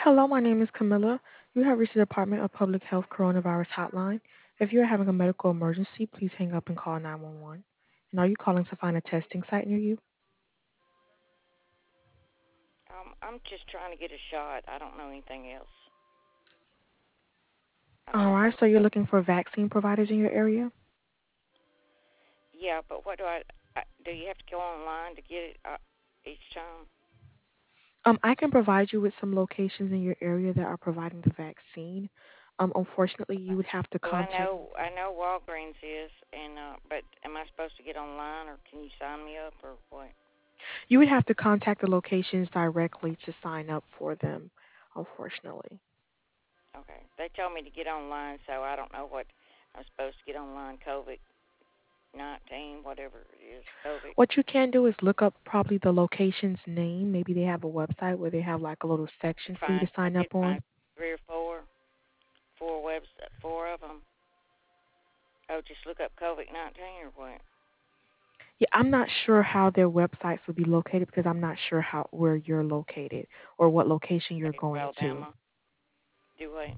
Hello, my name is Camilla. You have reached the Department of Public Health Coronavirus Hotline. If you are having a medical emergency, please hang up and call 911. And are you calling to find a testing site near you? I'm just trying to get a shot. I don't know anything else. I don't All know if right, I'm so you're supposed. looking for vaccine providers in your area? Yeah, but what do? You have to go online to get it each time? I can provide you with some locations in your area that are providing the vaccine. Unfortunately, you would have to Well, I contact. know I know Walgreens is, and but am I supposed to get online or can you sign me up or what? You would have to contact the locations directly to sign up for them. Unfortunately. Okay, they told me to get online, so I don't know what I'm supposed to get online. COVID-19, whatever it is, COVID. What you can do is look up probably the location's name. Maybe they have a website where they have like a little section for you to I sign did up on. find three or four websites, four of them. Oh, just look up COVID-19 or what? Yeah, I'm not sure how their websites would be located because I'm not sure how where you're located or what location you're Okay, going to. Alabama. Do what?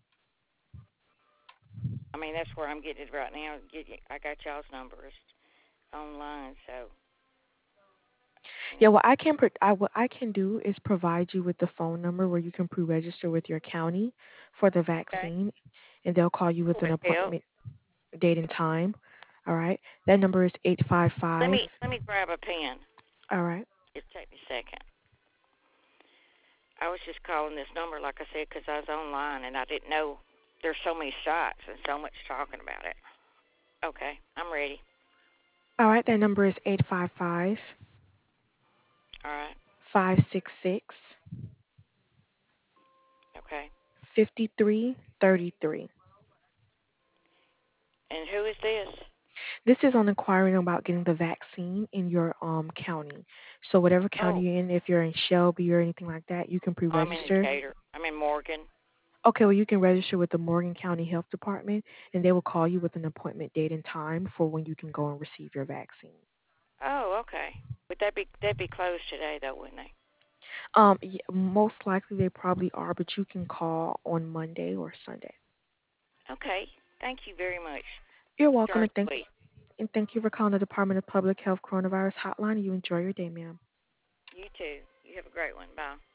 I mean, that's where I'm getting it right now. I got y'all's numbers online, so you Yeah, know. what I can do is provide you with the phone number where you can pre-register with your county for the Okay, vaccine, and they'll call you with an would help. appointment date and time. All right, that number is 855. Let me grab a pen. All right. Just take me a second. I was just calling this number, like I said, because I was online and I didn't know there's so many sites and so much talking about it. Okay, I'm ready. All right, that number is 855 All right. 566 Okay. 5333. And who is this? This is on inquiring about getting the vaccine in your county. So whatever county Oh, you're in, if you're in Shelby or anything like that, you can I'm in pre-register. Decatur. I'm in Morgan. Okay, well you can register with the Morgan County Health Department, and they will call you with an appointment date and time for when you can go and receive your vaccine. Oh, okay. Would they'd be closed today though, wouldn't they? Most likely they probably are, but you can call on Monday or Sunday. Okay. Thank you very much. You're welcome, Short and and sweet. thank you for calling the Department of Public Health Coronavirus Hotline. You enjoy your day, ma'am. You too. You have a great one. Bye.